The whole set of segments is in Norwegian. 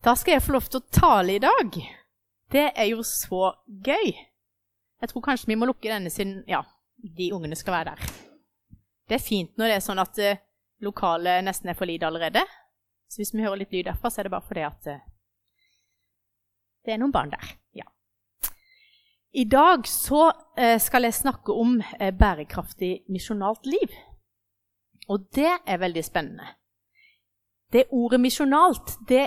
Da skal jeg få lov til å tale I dag. Det jo så gøy. Jeg tror kanskje vi må lukke denne siden, ja, de ungene skal være der. Det fint når det sånn at lokalet nesten for lyd allerede. Så hvis vi hører litt lyd derfra, så det bare fordi at det noen barn der. Ja. I dag så skal jeg snakke om bærekraftig misjonalt liv. Og det veldig spennende. Det ordet misjonalt, det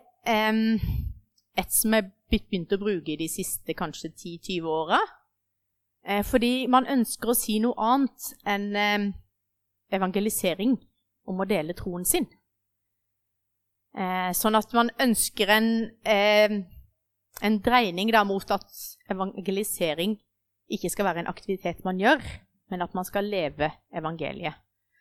et som jeg begynt å bruke I de siste kanskje 10-20 årene. Fordi man ønsker å si noe annet enn evangelisering om å dele troen sin. Sånn at man ønsker en dreining da mot at evangelisering ikke skal være en aktivitet man gjør, men at man skal leve evangeliet.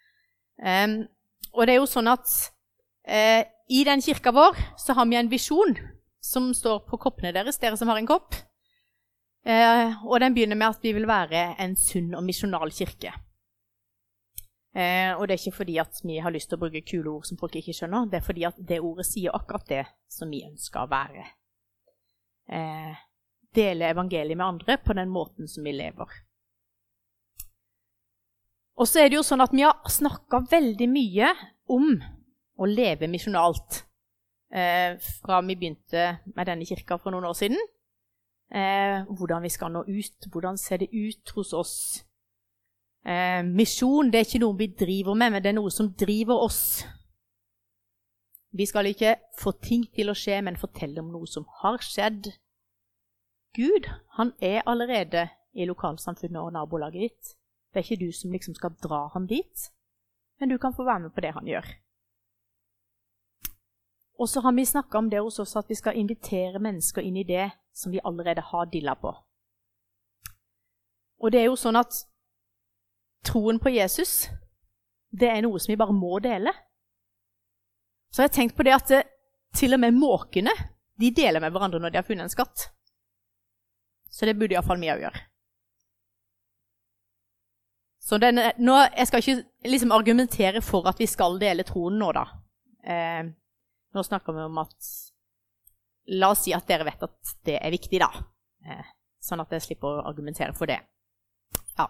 Og det jo sånn at I den kirka vår så har vi en visjon som står på koppene deres, dere som har en kopp. Og den begynner med at vi vil være en sunn og misjonal kirke. Og det ikke fordi at vi har lyst til å bruke kule ord som folk ikke skjønner, det fordi at det ordet sier akkurat det som vi ønsker å være. Dele evangeliet med andre på den måten som vi lever. Og så det jo sånn at vi har snakket veldig mye om å leve misjonalt fra vi begynte med denne kirka for noen år siden. Hvordan vi skal nå ut, hvordan ser det ut hos oss. Misjon, det ikke noe vi driver med, men det noe som driver oss. Vi skal ikke få ting til å skje, men fortelle om noe som har skjedd. Gud, han allerede I lokalsamfunnet og nabolaget ditt. Det ikke du som liksom skal dra han dit, men du kan få være med på det han gjør. Og så har vi snakket om det hos oss at vi skal invitere mennesker inn I det som vi allerede har dilla på. Og det jo sånn at troen på Jesus, det noe som vi bare må dele. Så jeg har tenkt på det at til og med måkene, de deler med hverandre når de har funnet en skatt. Så det burde I hvert fall vi også gjøre. Så jeg skal ikke liksom argumentere for at vi skal dele troen nå da. Nå snakker vi om at, la oss si at dere vet at det viktig da. Sånn at jeg slipper å argumentere for det. Ja.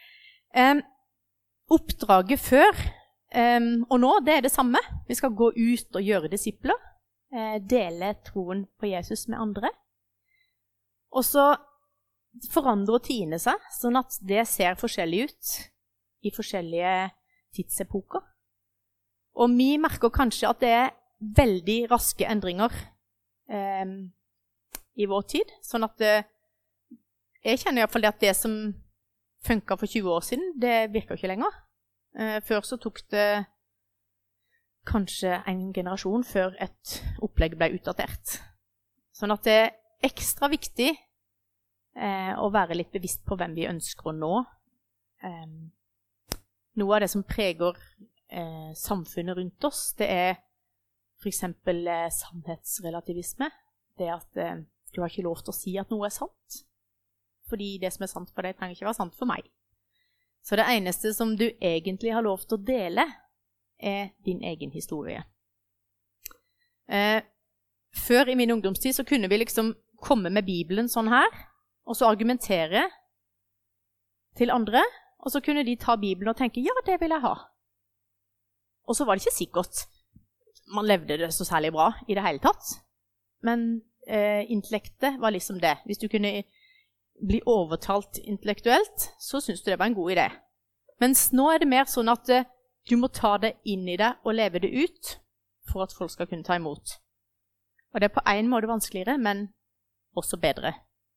Oppdraget før og nå, det det samme. Vi skal gå ut og gjøre disipler. Dele troen på Jesus med andre. Og så forandre og tine seg, sånn at det ser forskjellig ut I forskjellige tidsepoker. Og vi merker kanskje at det veldig raske endringer I vår tid, sånn at jeg kjenner I hvert fall at det som funket for 20 år siden, det virker ikke lenger. Før så tok det kanskje en generasjon før et opplegg ble utdatert. Sånn at det ekstra viktig å være litt bevisst på hvem vi ønsker å nå. Noe av det som preger samfunnet rundt oss, det for eksempel sannhetsrelativisme. Det at du har ikke lov til å si at noe sant. Fordi det som sant for deg trenger ikke være sant for meg. Så det eneste som du egentlig har lov til å dele, din egen historie. Før I min ungdomstid så kunne vi liksom komme med Bibelen sånn her, og så argumentere til andre, og så kunne de ta Bibelen og tenke, ja, det vil jeg ha. Og så var det ikke sikkert man levde det så særlig bra I det hele tatt, men intellektet var liksom det. Hvis du kunne bli overtalt intellektuelt, så synes du det var en god idé. Mens nå det mer sånn at du må ta det inn I det og leve det ut for at folk skal kunne ta imot. Og det på en måte vanskeligere, men også bedre.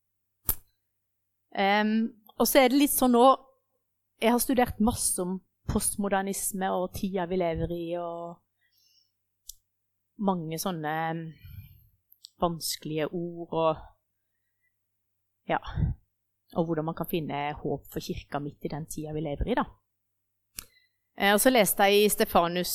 Og så det litt sånn nå, jeg har studert masse om postmodernisme og tida vi lever I, og mange sånne vanskelige ord, og hvordan man kan finne håp for kirka midt I den tida vi lever I da. Og så leste jeg I Stefanus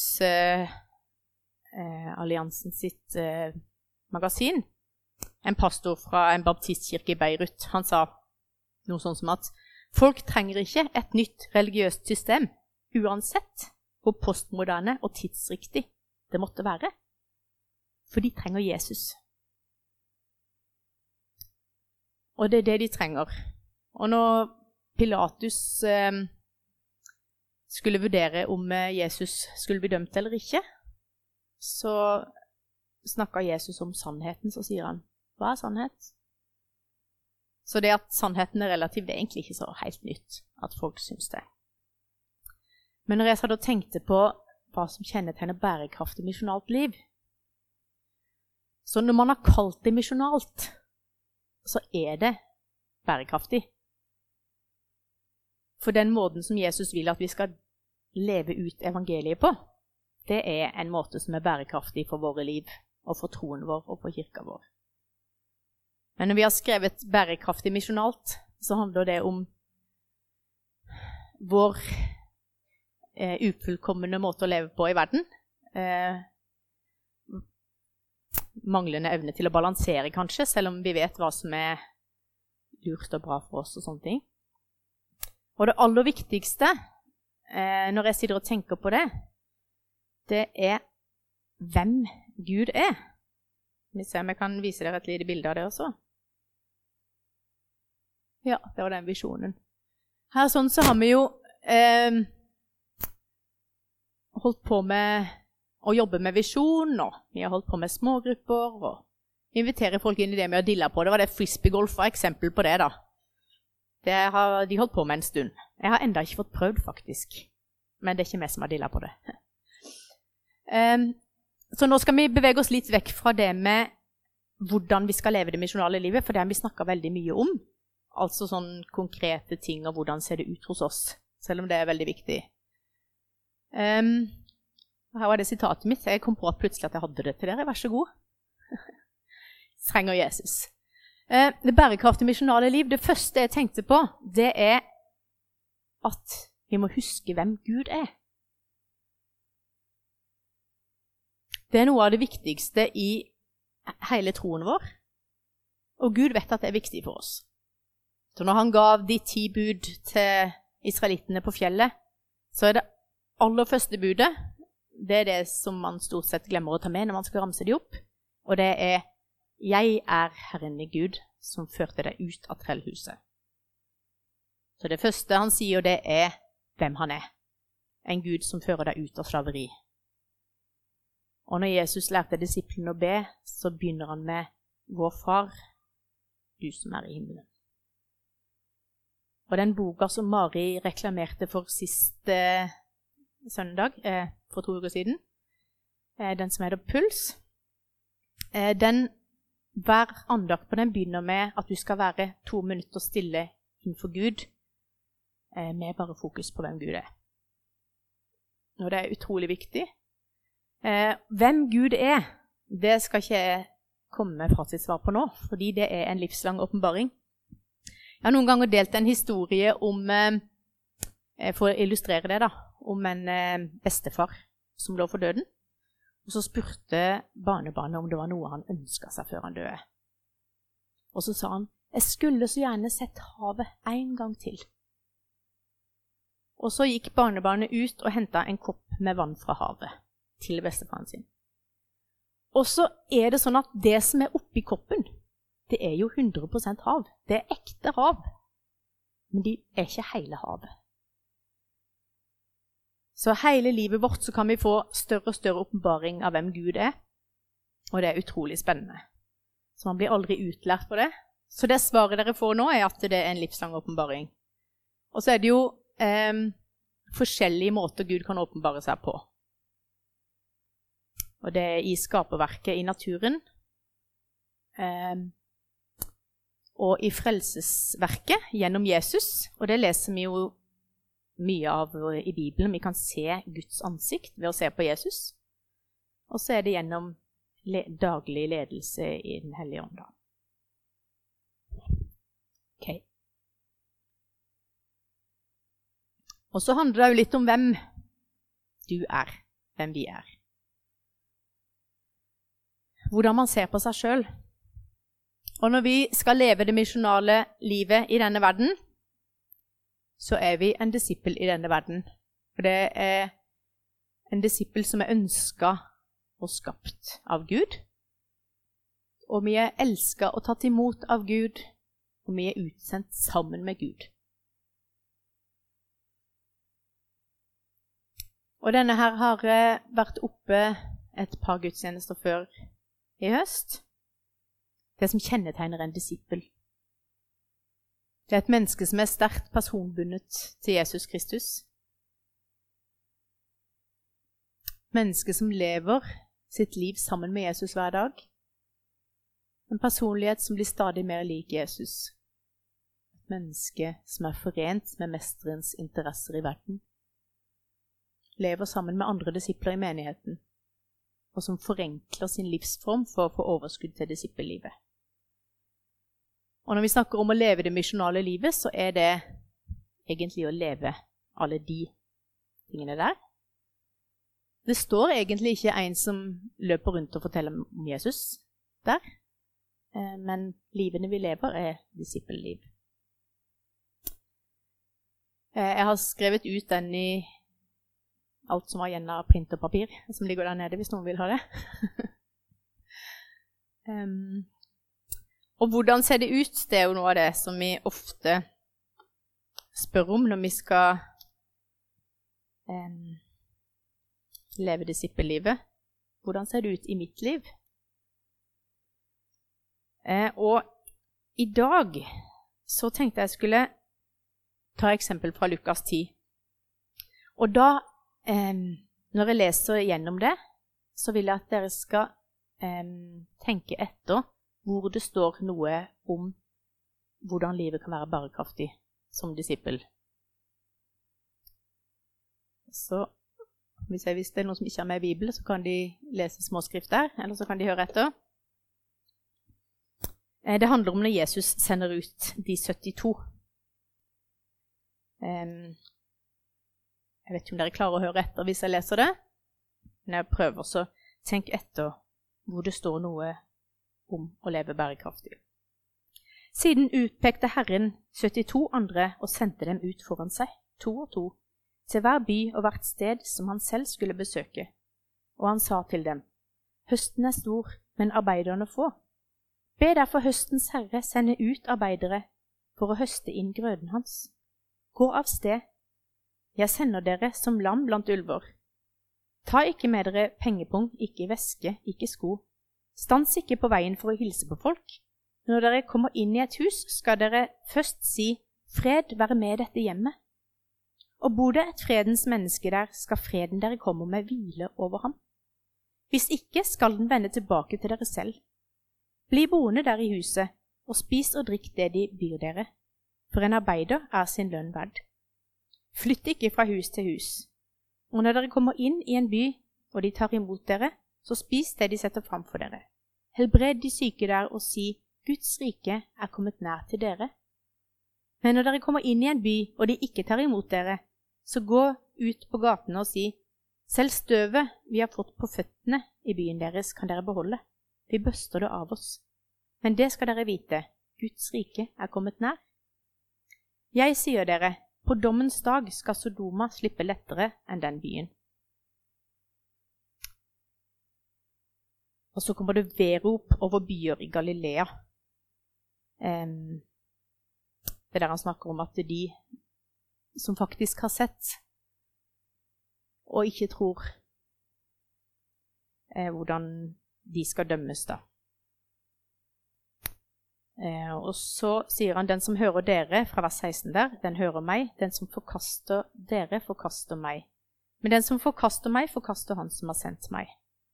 Alliansen sitt magasin, en pastor fra en baptistkirke I Beirut. Han sa noe sånn som at folk trenger ikke et nytt religiøst system, uansett hvor postmoderne og tidsriktig det måtte være. For de trenger Jesus. Og det er det de trenger. Og når Pilatus skulle vurdere om Jesus skulle bli dømt eller ikke, så snakket Jesus om sannheten, så sier han, hva er sannhet? Så det at sannheten er relativ, det er egentlig ikke så helt nytt at folk synes det. Men når jeg så da tenkte på hva som kjennetegner bærekraftig misjonalt liv, så når man har kalt det misjonalt, så er det bærekraftig. For den måten som Jesus vil at vi skal leve ut evangeliet på, det er en måte som er bærekraftig for våre liv, og for troen vår, og for kirka vår. Men når vi har skrevet bærekraftig misjonalt, så handler det om vår ufullkomne måte å leve på i verden. Manglende evne til å balansere kanskje, selv om vi vet hva som er lurt og bra for oss og sånne ting. Og det aller viktigste, når jeg sitter og tenker på det, det er hvem Gud er. Vi ser om jeg kan vise dere et lite bilde av det også. Ja, det var den visjonen. Her sånn så har vi jo holdt på med å jobbe med visjon, og vi har holdt på med smågrupper, og inviterer folk inn i det med å dilla på. Det var det frisbeegolf var eksempel på det da. Det har de holdt på med en stund. Jeg har enda ikke fått prøvd faktisk, men det er ikke meg som har dilla på det. Så nå skal vi bevege oss litt vekk fra det med hvordan vi skal leve det misjonale livet, for det har vi snakket veldig mye om. Altså sånn konkrete ting og hvordan ser det ut hos oss, selv om det er veldig viktig. Her var det sitatet mitt. Jeg kom på plutselig at jeg hadde det til dere. Vær så god. Trenger Jesus. Det bærekraftige misjonale liv, det første jeg tenkte på, det er at vi må huske hvem Gud er. Det er noe av det viktigste i hele troen vår. Og Gud vet at det er viktig for oss. Så når han gav de 10 bud til israelittene på fjellet, så er det aller første budet, det er det som man stort sett glemmer å ta med når man skal ramse de opp. Og det er, jeg er Herren i Gud som førte deg ut av trellhuset. Så det første han sier, det er hvem han er. En Gud som fører deg ut av slaveri. Og når Jesus lærte disiplene å be, så begynner han med vår far, du som er i himmelen. Og den boka som Mari reklamerte for siste søndag, for 2 uker siden, den som heter Puls, hver andakt på den begynner med at du skal være 2 minutter stille innenfor Gud, med bare fokus på hvem Gud er. Og det er utrolig viktig. Hvem Gud er, det skal ikke jeg komme med fra sitt svar på nå, fordi det er en livslang åpenbaring. Jeg har noen ganger delt en historie om, for å illustrere det da, om en bestefar som lå for døden. Og så spurte barnebarnet om det var noe han ønsket seg før han døde. Og så sa han, jeg skulle så gjerne sett havet en gang til. Og så gikk barnebarnet ut og hentet en kopp med vann fra havet til bestefaren sin. Og så er det sånn at det som er oppi koppen, det er jo 100% hav. Det er ekte hav. Men det er ikke hele havet. Så hele livet vårt så kan vi få større og større åpenbaring av hvem Gud er. Og det er utrolig spennende. Så man blir aldri utlært på det. Så det svaret dere får nå er at det er en livslang åpenbaring. Og så er det jo forskjellige måter Gud kan åpenbare seg på. Og det er i skaperverket i naturen, og i frelsesverket gjennom Jesus. Og det leser vi jo mye av i Bibelen. Vi kan se Guds ansikt ved å se på Jesus. Og så er det gjennom daglig ledelse i Den hellige ånd. Ok. Og så handler det jo litt om hvem du er, hvem vi er. Hvordan man ser på seg selv. Og når vi skal leve det misjonale livet i denne verden, så er vi en disippel i denne verden. For det er en disippel som er ønsket og skapt av Gud, og vi er elsket og tatt imot av Gud, og vi er utsendt sammen med Gud. Og denne her har vært oppe et par gudstjenester før i høst. Det som kjennetegner en disippel. Det er et menneske som er sterkt personbundet til Jesus Kristus. Menneske som lever sitt liv sammen med Jesus hver dag. En personlighet som blir stadig mer lik Jesus. Et menneske som er forent med mesterens interesser i verden. Lever sammen med andre disipler i menigheten, og som forenkler sin livsform for å få overskudd til disippellivet. Og når vi snakker om å leve det misjonale livet, så er det egentlig å leve alle de tingene der. Det står egentlig ikke en som løper rundt og forteller om Jesus der, men livene vi lever er disippelliv. Jeg har skrevet ut den i alt som var igjen av print og papir, som ligger der nede hvis noen vil ha det. Og hvordan ser det ut? Det er jo noe av det som vi ofte spør om når vi skal leve disippellivet. Hvordan ser det ut i mitt liv? Og i dag så tenkte jeg skulle ta eksempel fra Lukas 10. Og da, når jeg leser gjennom det, så vil jeg at dere skal tenke etter hvor det står noe om hvordan livet kan være bærekraftig som disippel. Så hvis det er noen som ikke har med Bibelen, så kan de lese småskrift der, eller så kan de høre etter. Det handler om når Jesus sender ut de 72. Jeg vet ikke om dere klarer å høre etter hvis jeg leser det, men jeg prøver så tenk etter hvor det står noe om å leve bærekraftig. Siden utpekte Herren 72 andre og sendte dem ut foran seg, 2 og 2, til hver by og hvert sted som han selv skulle besøke. Og han sa til dem, høsten er stor, men arbeiderne få. Be derfor høstens herre sende ut arbeidere for å høste inn grøden hans. Gå av sted. Jeg sender dere som lam blant ulver. Ta ikke med dere pengepung, ikke veske, ikke sko. Stans ikke på veien for å hilse på folk. Når dere kommer inn i et hus, skal dere først si, fred være med dette hjemmet. Og bor det et fredens menneske der, skal freden dere kommer med hvile over ham. Hvis ikke, skal den vende tilbake til dere selv. Bli boende der i huset, og spis og drikk det de byr dere. For en arbeider er sin lønn verd. Flytt ikke fra hus til hus. Og når dere kommer inn i en by, og de tar imot dere, så spis det de setter fram for dere. Helbred de syke der og si, Guds rike er kommet nær til dere. Men når dere kommer inn i en by, og de ikke tar imot dere, så gå ut på gatene og si, selv støvet vi har fått på føttene i byen deres kan dere beholde. Vi børster det av oss. Men det skal dere vite, Guds rike er kommet nær. Jeg sier dere, på dommens dag skal Sodoma slippe lettere enn den byen. Og så kommer det vedrop over byer i Galilea. Det der han snakker om at de som faktisk har sett og ikke tror hvordan de skal dømmes da. Og så sier han, den som hører dere, fra vers 16 der, den hører meg. Den som forkaster dere, forkaster meg. Men den som forkaster meg, forkaster han som har sendt meg.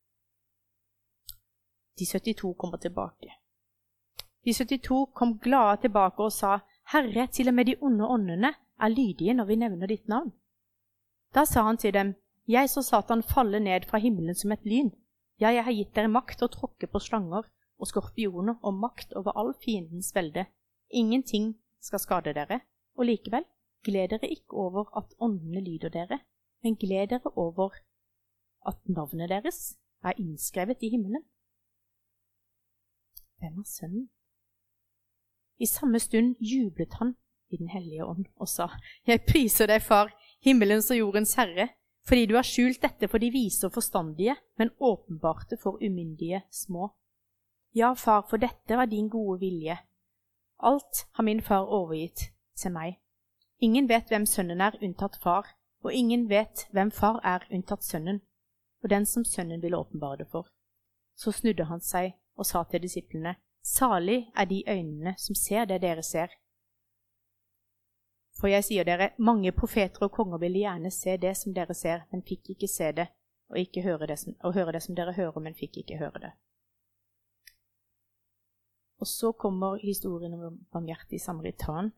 De 72 kommer tilbake. De 72 kom glade tilbake og sa, Herre, til og med de onde åndene er lydige når vi nevner ditt navn. Da sa han til dem, jeg så Satan falle ned fra himmelen som et lyn. Ja, jeg har gitt dere makt å tråkke på slanger og skorpioner og makt over all fiendens velde. Ingenting skal skade dere, og likevel, gled dere ikke over at åndene lyder dere, men gled dere over at navnet deres er innskrevet i himmelen. Hvem er sønnen? I samme stund jublet han i den hellige ånd og sa, jeg priser deg, far, himmelens og jordens herre, fordi du har skjult dette for de vise og forstandige, men åpenbarte for umyndige små. Ja, far, for dette var din gode vilje. Alt har min far overgitt til meg. Ingen vet hvem sønnen er unntatt far, og ingen vet hvem far er unntatt sønnen, og den som sønnen vil åpenbare det for. Så snudde han seg og sa til disiplene, salig er de øynene som ser det dere ser. For jeg sier dere, mange profeter og konger ville gjerne se det som dere ser, men fikk ikke se det, og høre det som dere hører, men fikk ikke høre det. Og så kommer historien om barmhjertig samaritan.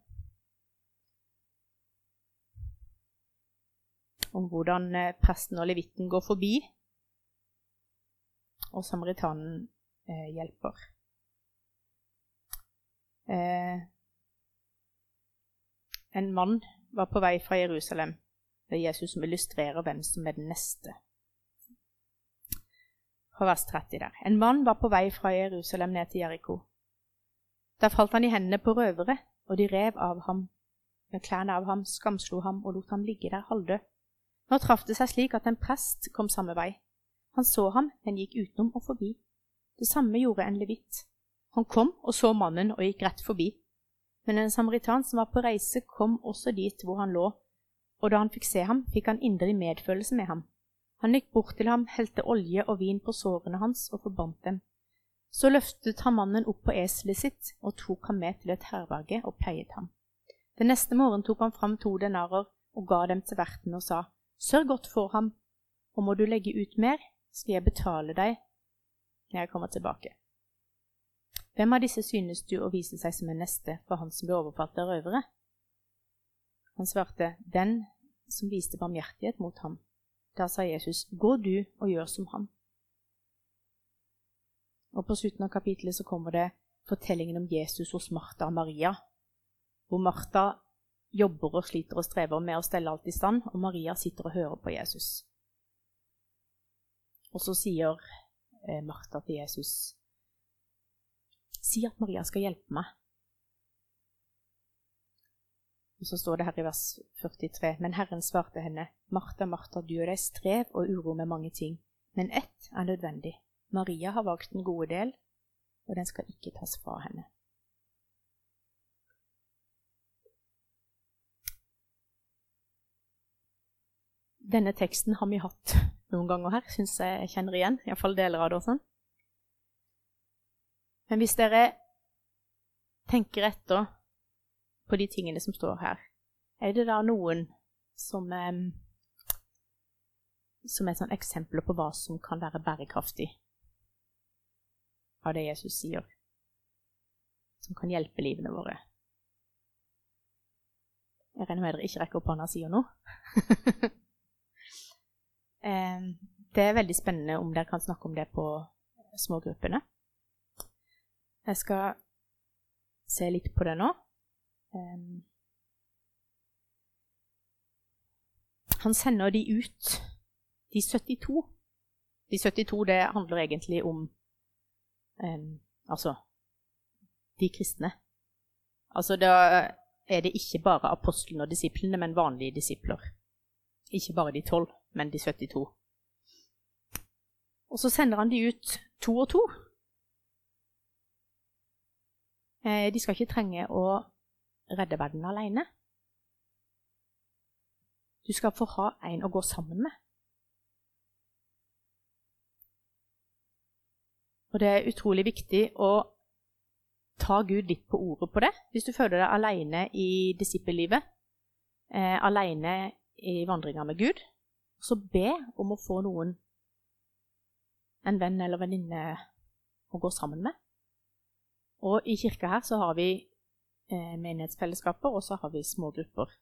Om hvordan presten og levitten går forbi, og samaritanen hjelper. En mann var på vei fra Jerusalem. Det er Jesus som illustrerer hvem som er den neste. Fra vers 30 der. En mann var på vei fra Jerusalem ned til Jericho. Der falt han i hendene på røvere, og de rev av ham, med klærne av ham, skamslo ham og lot ham ligge der halvdød. Nå traff det seg slik at en prest kom samme vei. Han så ham, men gikk utenom og forbi. Det samme gjorde en levitt. Han kom og så mannen og gikk rett forbi. Men en samaritan som var på reise kom også dit hvor han lå, og da han fikk se ham, fikk han inderlig medfølelse med ham. Han gikk bort til ham, helte olje og vin på sårene hans og forbandt dem. Så løftet han mannen opp på eselet sitt og tok ham med til et herberge og pleiet ham. Den neste morgen tok han fram 2 denarer og ga dem til verten og sa, sørg godt for ham, og må du legge ut mer, skal jeg betale deg når jeg kommer tilbake. Hvem av disse synes du å vise seg som en neste for han som ble overfalt av røvere? Han svarte, den som viste barmhjertighet mot ham. Da sa Jesus, gå du og gjør som han. Og på slutten av kapitlet så kommer det fortellingen om Jesus hos Martha og Maria, hvor Martha jobber og sliter og strever med å stelle alt i stand, og Maria sitter og hører på Jesus. Og så sier Martha til Jesus, si at Maria skal hjelpe meg. Og så står det her i vers 43, men Herren svarte henne, Martha, Martha, du gjør deg strev og uro med mange ting, men ett er nødvendig. Maria har valgt den gode del, og den skal ikke tas fra henne. Denne teksten har vi hatt noen ganger her, synes jeg kjenner igjen, i hvert fall deler av det og sånn. Men hvis dere tenker etter på de tingene som står her, er det da noen som er sånn eksempler på hva som kan være bærekraftig av det Jesus sier, som kan hjelpe livene våre? Jeg regner med dere ikke rekker opp hånda og sier noe. Det er veldig spennende om dere kan snakke om det på smågruppene. Jeg skal se litt på det nå. Han sender de ut, de 72. De 72, det handler egentlig om altså de kristne. Altså da er det ikke bare apostlene og disiplene, men vanlige disipler. Ikke bare de 12, men de 72. Og så sender han de ut 2 og 2. De skal ikke trenge å redde verden alene. Du skal få ha en å gå sammen med. Og det er utrolig viktig å ta Gud litt på ordet på det. Hvis du føler deg alene i disippellivet, alene i vandringen med Gud, så be om å få noen, en venn eller venninne å gå sammen med. Og i kirka her så har vi menighetsfellesskaper, og så har vi små grupper.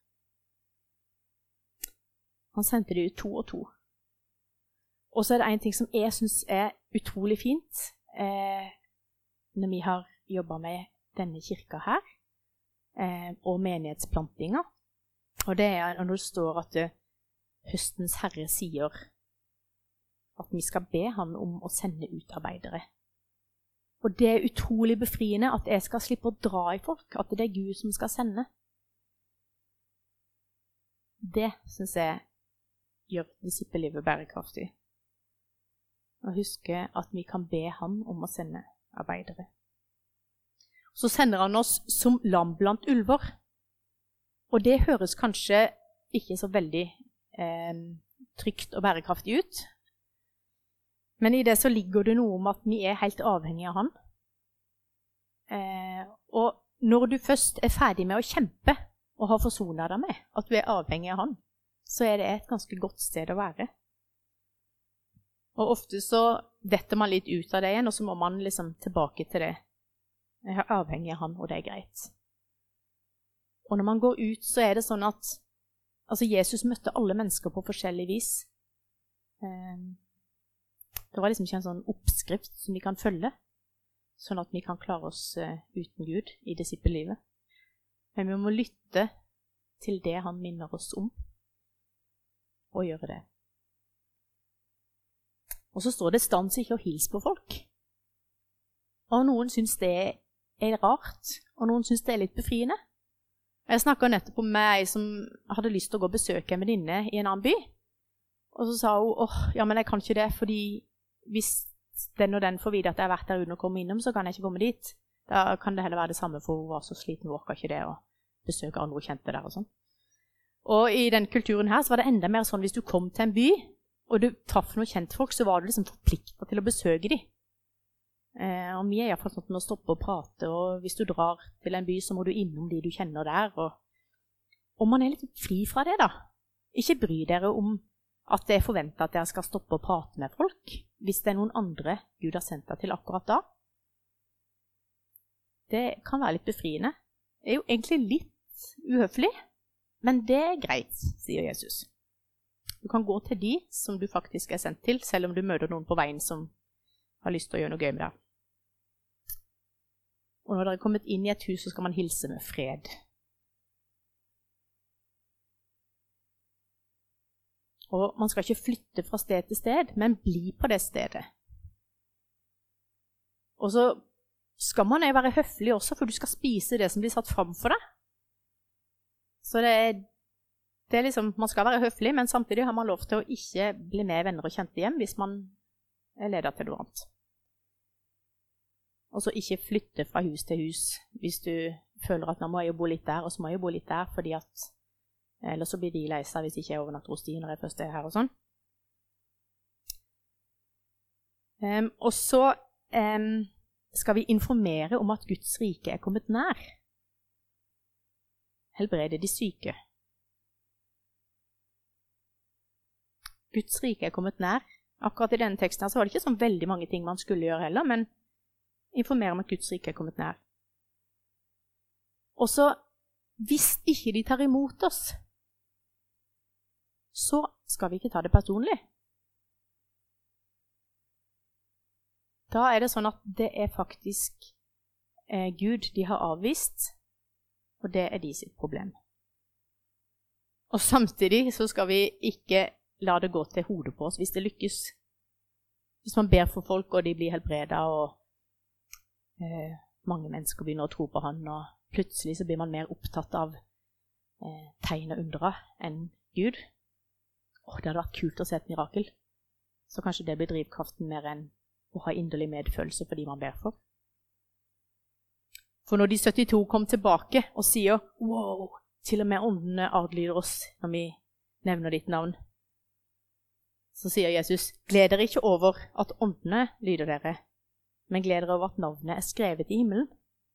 Han sendte de ut 2 og 2. Og så er det en ting som jeg synes er utrolig fint, når vi har jobbet med denne kirka her, og menighetsplantinga. Og det er når det står at høstens herre sier at vi skal be han om å sende ut arbeidere. Og det er utrolig befriende at jeg skal slippe å dra i folk, at det er Gud som skal sende. Det synes jeg gjør disippellivet bærekraftig. Og huske at vi kan be han om å sende medarbeidere. Så sender han oss som lam blant ulver. Og det høres kanskje ikke så veldig trygt og bærekraftig ut. Men i det så ligger det noe om at vi er helt avhengige av han. Og når du først er ferdig med å kjempe og har forsonet deg med at du er avhengig av han, så er det et ganske godt sted å være. Og ofte så detter man litt ut av det igjen, og så må man liksom tilbake til det. Jeg er avhengig av han, og det er greit. Og når man går ut, så er det sånn at Jesus møtte alle mennesker på forskjellig vis. Det var liksom ikke en sånn oppskrift som vi kan følge, sånn at vi kan klare oss uten Gud i disippellivet. Men vi må lytte til det han minner oss om, og gjøre det. Og så står det stans ikke å hilse på folk. Og noen synes det er rart, og noen synes det er litt befriende. Jeg snakket nettopp med ei som hadde lyst til å gå og besøke en venninne i en annen by. Og så sa hun, ja, men jeg kan ikke det, fordi hvis den og den får vite at jeg har vært der uten å komme innom, så kan jeg ikke komme dit. Da kan det heller være det samme, for hun var så sliten, hun orket ikke det, å besøke andre og kjente der og sånn. Og i den kulturen her så var det enda mer sånn, hvis du kom til en by, og du traff noen kjentfolk, så var du liksom forpliktet til å besøke dem. Og vi er i hvert fall sånn med å stoppe og prate, og hvis du drar til en by, så må du innom de du kjenner der. Og man er litt fri fra det da. Ikke bry dere om at det er forventet at dere skal stoppe og prate med folk, hvis det er noen andre Gud har sendt deg til akkurat da. Det kan være litt befriende. Det er jo egentlig litt uhøflig, men det er greit, sier Jesus. Du kan gå til de som du faktisk er sendt til, selv om du møter noen på veien som har lyst til å gjøre noe gøy med deg. Og når dere er kommet inn i et hus, så skal man hilse med fred. Og man skal ikke flytte fra sted til sted, men bli på det stedet. Og så skal man jo være høflig også, for du skal spise det som blir satt fram for deg. Så det er liksom, man skal være høflig, men samtidig har man lov til å ikke bli med venner og kjente hjem hvis man er ledet til noe annet. Og så ikke flytte fra hus til hus hvis du føler at nå må jeg jo bo litt der, og så må jeg jo bo litt der, fordi at eller så blir de lei seg hvis ikke jeg overnatter hos de når jeg først er her og sånn. Og så skal vi informere om at Guds rike er kommet nær. Helbrede de syke. Guds rike er kommet nær. Akkurat i denne teksten her så var det ikke sånn veldig mange ting man skulle gjøre heller, men informere om at Guds rike er kommet nær. Og så, hvis ikke de tar imot oss, så skal vi ikke ta det personlig. Da er det sånn at det er faktisk Gud de har avvist, og det er de sitt problem. Og samtidig så skal vi ikke la det gå til hodet på oss hvis det lykkes. Hvis man ber for folk, og de blir helbredet, og mange mennesker begynner å tro på han, og plutselig så blir man mer opptatt av tegn og undre enn Gud. Det hadde vært kult å se et mirakel. Så kanskje det blir drivkraften mer enn å ha inderlig medfølelse for de man ber for. For når de 72 kom tilbake og sier, wow, til og med åndene adlyder oss når vi nevner ditt navn, så sier Jesus, gled dere ikke over at åndene lyder dere, men gled dere over at navnet er skrevet i himmelen.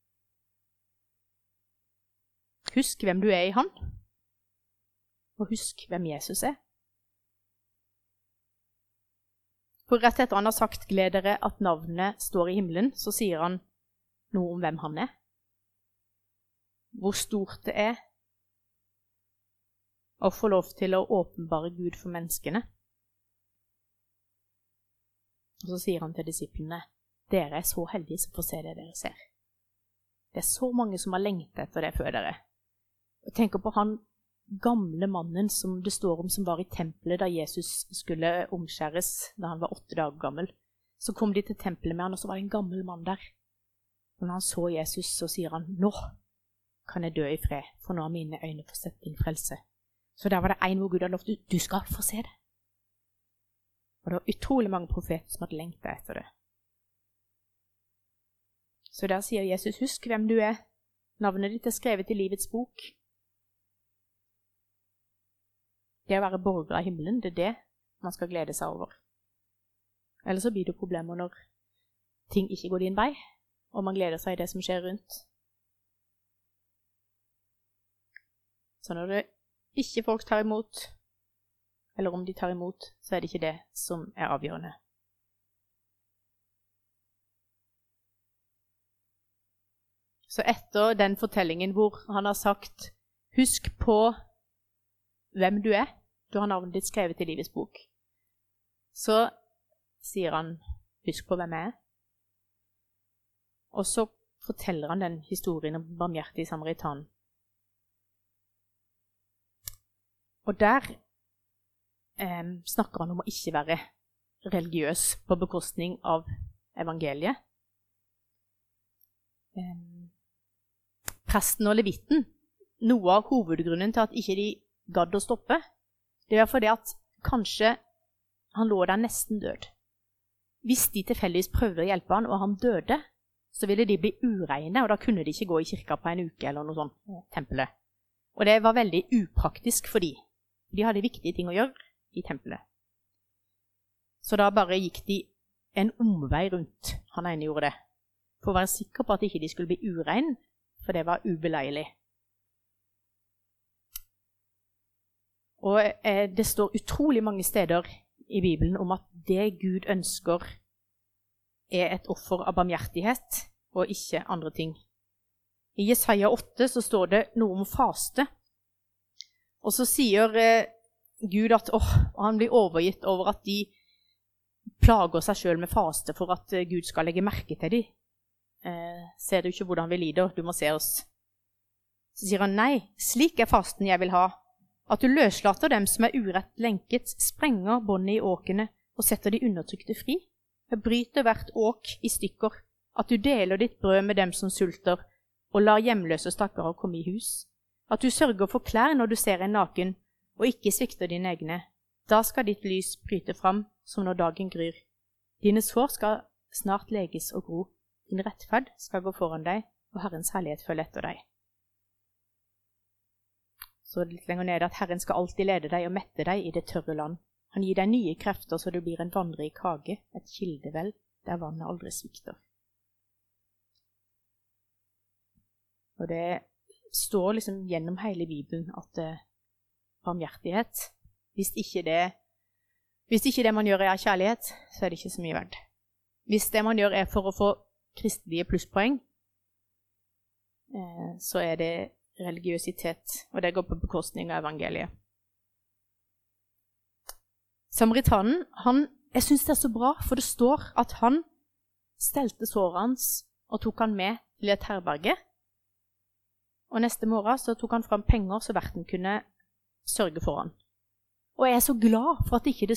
Husk hvem du er i han, og husk hvem Jesus er. For rett etter han har sagt, gled dere at navnet står i himmelen, så sier han noe om hvem han er. Hvor stort det er å få lov til å åpenbare Gud for menneskene. Og så sier han til disiplene, dere er så heldige som får se det dere ser. Det er så mange som har lengtet etter det før dere. Og tenker på han gamle mannen som det står om som var i tempelet da Jesus skulle omskjæres da han var 8 dager gammel. Så kom de til tempelet med han, og så var det en gammel mann der. Og når han så Jesus, så sier han, nå kan jeg dø i fred, for nå har mine øyne fått sett din frelse. Så der var det en hvor Gud hadde lovt, du skal få se det. Og det var utrolig mange profeter som hadde lengtet etter det. Så der sier Jesus, husk hvem du er. Navnet ditt er skrevet i livets bok. Det å være borger av himmelen, det er det man skal glede seg over. Ellers så blir det problemer når ting ikke går din vei, og man gleder seg i det som skjer rundt. Så når det ikke folk tar imot, eller om de tar imot, så er det ikke det som er avgjørende. Så etter den fortellingen hvor han har sagt, husk på hvem du er, du har navnet ditt skrevet i livets bok, så sier han, husk på hvem jeg er. Og så forteller han den historien om barmhjertige samaritanen. Og der snakker han om å ikke være religiøs på bekostning av evangeliet. Presten og levitten, noe av hovedgrunnen til at ikke de gadd å stoppe, det var fordi at kanskje han lå der nesten død. Hvis de tilfeldigvis prøvde å hjelpe han, og han døde, så ville de bli ureine, og da kunne de ikke gå i kirka på en uke eller noe sånt, tempelet. Og det var veldig upraktisk for de. De hadde viktige ting å gjøre i tempelet. Så da bare gikk de en omvei rundt, han ene gjorde det, for å være sikker på at ikke de skulle bli ureine, for det var ubeleilig. Og det står utrolig mange steder i Bibelen om at det Gud ønsker er et offer av barmhjertighet, og ikke andre ting. I Jesaja 8 så står det noe om faste. Og så sier Gud at han blir overgitt over at de plager seg selv med faste for at Gud skal legge merke til dem. Ser du ikke hvordan vi lider? Du må se oss. Så sier han, nei, slik er fasten jeg vil ha. At du løslater dem som er urett lenket, sprenger båndet i åkene og setter de undertrykte fri. Bryter hvert åk i stykker, at du deler ditt brød med dem som sulter, og lar hjemløse stakkarer komme i hus. At du sørger for klær når du ser en naken, og ikke svikter dine egne. Da skal ditt lys bryte fram, som når dagen gryr. Dine sår skal snart leges og gro. Din rettferd skal gå foran deg, og Herrens herlighet følger etter deg. Så litt lenger ned at Herren skal alltid lede deg og mette deg i det tørre land. Han gir deg nye krefter så du blir en vandrerik hage, et kildevel der vannet aldri svikter. Og det står liksom gjennom hele Bibelen at barmhjertighet, hvis ikke det man gjør er kjærlighet, så er det ikke så mye verdt. Hvis det man gjør er for å få kristelige plusspoeng, så er det religiøsitet, og det går på bekostning av evangeliet. Samaritanen, jeg synes det er så bra, for det står at han stelte såret hans og tok han med til et herberge. Og neste morgen så tok han fram penger så verten kunne sørge for han. Og jeg er så glad for at ikke det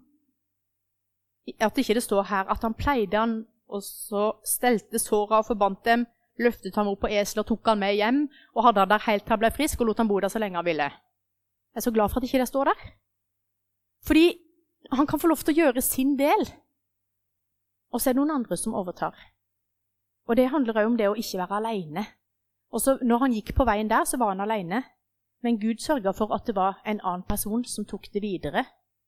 står her at han pleide han, og så stelte såret og forbandt dem, løftet han opp på esel og tok han med hjem, og hadde han der helt til han ble frisk, og lot han bo der så lenge han ville. Jeg er så glad for at ikke det står der. Fordi han kan få lov til å gjøre sin del, og så er det noen andre som overtar. Og det handler jo om det å ikke være alene. Og så når han gikk på veien der, så var han alene. Men Gud sørget for at det var en annen person som tok det videre.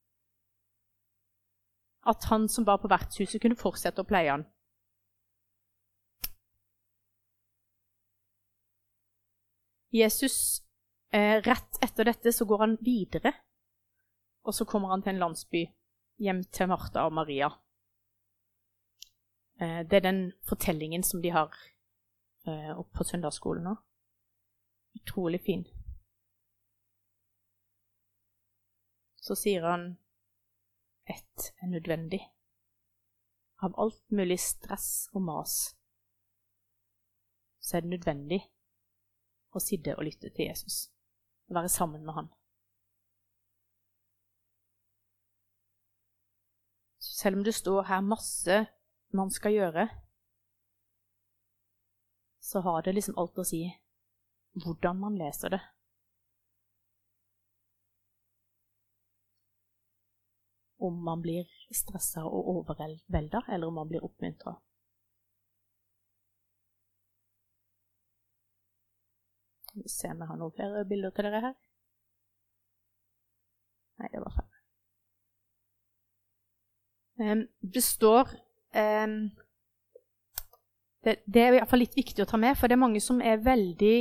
At han som var på vertshuset kunne fortsette å pleie han. Jesus, rett etter dette så går han videre, og så kommer han til en landsby, hjem til Martha og Maria. Det er den fortellingen som de har oppe på søndagsskolen nå. Utrolig fin. Så sier han, ett er nødvendig. Av alt mulig stress og mas, så er det nødvendig å sitte og lytte til Jesus, og være sammen med han. Selv om det står her masse man skal gjøre, så har det liksom alt å si hvordan man leser det. Om man blir stresset og overveldet, eller om man blir oppmuntret. Skal vi se om jeg har noen flere bilder til dere her. Nei, det var feil. Det står, det er i hvert fall litt viktig å ta med, for det er mange som er veldig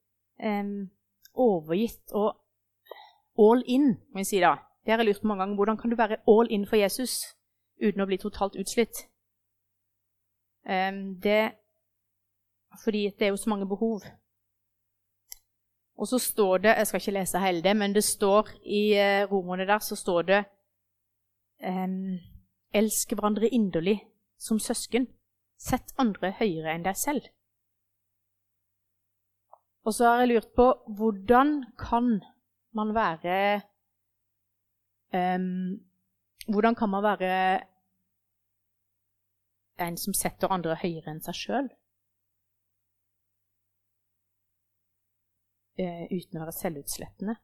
overgitt og all in, må jeg si da. Det har jeg lurt på mange ganger. Hvordan kan du være all in for Jesus uten å bli totalt utslitt? Fordi det er jo så mange behov. Og så står det, jeg skal ikke lese hele det, men det står i romerne der, så står det elsk hverandre inderlig som søsken. Sett andre høyere enn deg selv. Og så har jeg lurt på, hvordan kan man være en som setter andre høyere enn seg selv? Uten å være selvutslettende.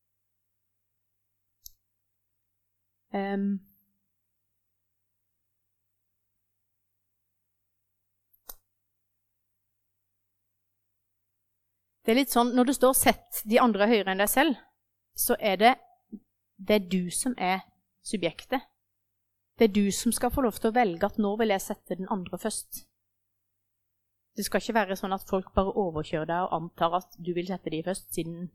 Det er litt sånn, når det står 'sett de andre høyere enn deg selv', så er det du som er subjektet. Det er du som skal få lov til å velge at nå vil jeg sette den andre først. Det skal ikke være sånn at folk bare overkjører deg og antar at du vil sette de først, siden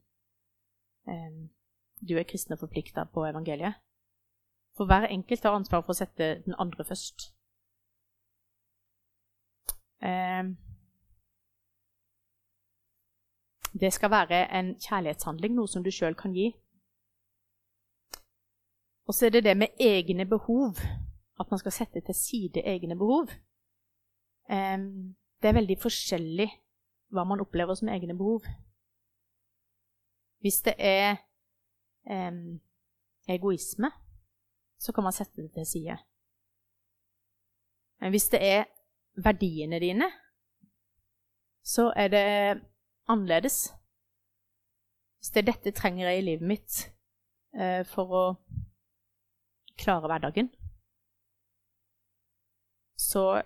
du er kristen og forpliktet på evangeliet. For hver enkelt har ansvar for å sette den andre først. Det skal være en kjærlighetshandling, noe som du selv kan gi. Og så er det det med egne behov, at man skal sette til side egne behov. Det er veldig forskjellig hva man opplever som egne behov. Hvis det er egoisme, så kan man sette det til side. Men hvis det er verdiene dine, så er det annerledes. Hvis det er dette trenger jeg i livet mitt for å klare hverdagen, så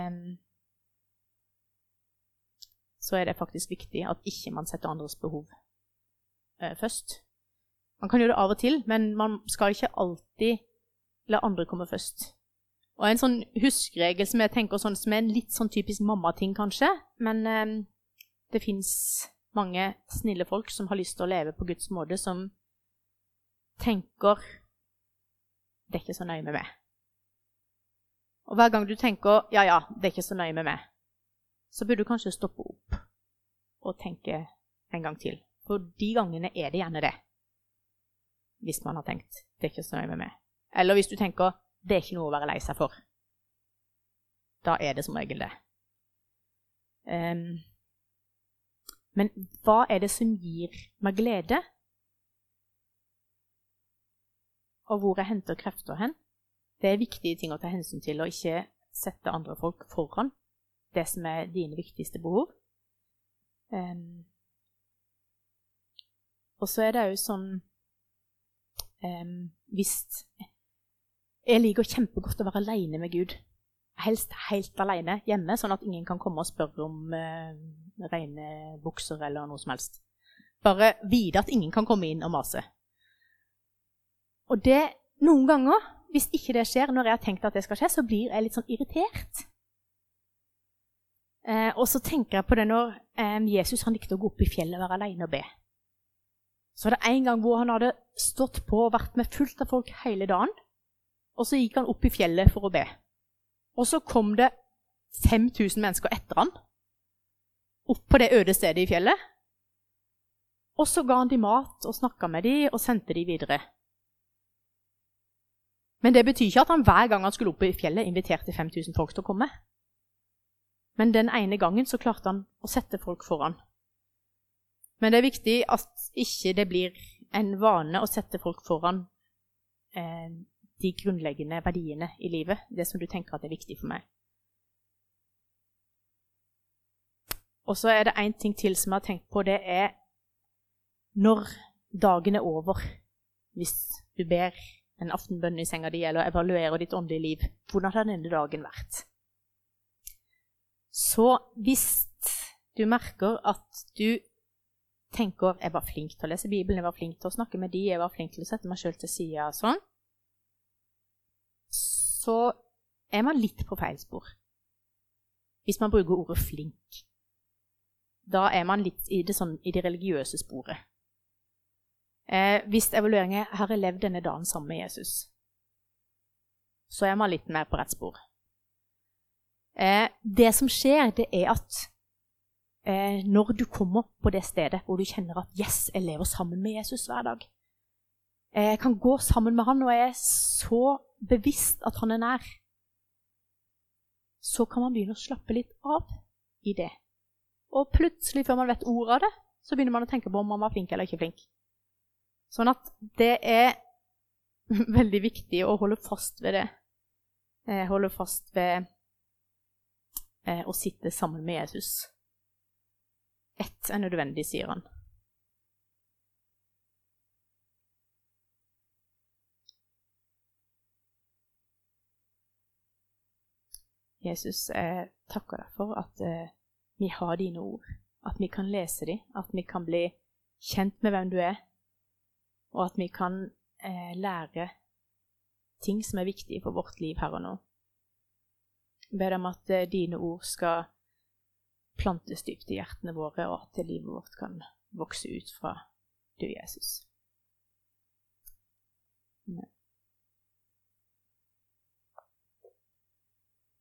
er det faktisk viktig at ikke man setter andres behov først. Man kan gjøre det av og til, men man skal ikke alltid la andre komme først. Og en sånn huskregel som jeg tenker sånn, som er en litt sånn typisk mamma-ting kanskje, men det finnes mange snille folk som har lyst til å leve på Guds måte, som tenker det er ikke så nøye med meg. Og hver gang du tenker ja, det er ikke så nøye med meg, så burde du kanskje stoppe opp og tenke en gang til. For de gangene er det gjerne det. Hvis man har tenkt det er ikke så nøye med meg. Eller hvis du tenker det er ikke noe å være lei seg for. Da er det som regel det. Men hva er det som gir meg glede? Og hvor jeg henter krefter hen? Det er viktige ting å ta hensyn til, og ikke sette andre folk foran det som er dine viktigste behov. Og så er det jo sånn, hvis jeg liker kjempegodt å være alene med Gud, helst helt alene hjemme, sånn at ingen kan komme og spørre om rene bukser eller noe som helst. Bare vite at ingen kan komme inn og mase. Og det, noen ganger, hvis ikke det skjer, når jeg har tenkt at det skal skje, så blir jeg litt sånn irritert. Og så tenker jeg på det når Jesus han likte å gå opp i fjellet og være alene og be. Så var det en gang hvor han hadde stått på og vært med fullt av folk hele dagen, og så gikk han opp i fjellet for å be. Og så kom det 5000 mennesker etter han, opp på det øde stedet i fjellet, og så ga han de mat og snakket med de og sendte de videre. Men det betyr ikke at han hver gang han skulle opp i fjellet inviterte 5000 folk til å komme. Men den ene gangen så klarte han å sette folk foran. Men det er viktig at ikke det blir en vane å sette folk foran de grunnleggende verdiene i livet, det som du tenker at er viktig for meg. Og så er det en ting til som jeg har tenkt på, det er når dagen er over, hvis du ber en aftenbønn i senga di, eller evaluerer ditt åndelige liv, hvordan har denne dagen vært? Så hvis du merker at du tenker jeg var flink til å lese Bibelen, jeg var flink til å snakke med de, jeg var flink til å sette meg selv til siden og sånn, så er man litt på feil spor. Hvis man bruker ordet flink. Da er man litt i det religiøse sporet. Hvis evalueringen er, har jeg levd denne dagen sammen med Jesus, så er man litt mer på rett spor. Det som skjer, det er at når du kommer på det stedet hvor du kjenner at yes, jeg lever sammen med Jesus hver dag, jeg kan gå sammen med han, og jeg er så bevisst at han er nær, så kan man begynne å slappe litt av i det. Og plutselig, før man vet ordet av det, så begynner man å tenke på om man var flink eller ikke flink. Sånn at det er veldig viktig å holde fast ved det. Holde fast ved å sitte sammen med Jesus. Ett er nødvendig, sier han. Jesus, jeg takker deg for at vi har dine ord, at vi kan lese dem, at vi kan bli kjent med hvem du er, og at vi kan lære ting som er viktige for vårt liv her og nå. Jeg ber deg om at dine ord skal plantes dypt i hjertene våre, og at livet vårt kan vokse ut fra du, Jesus. Amen.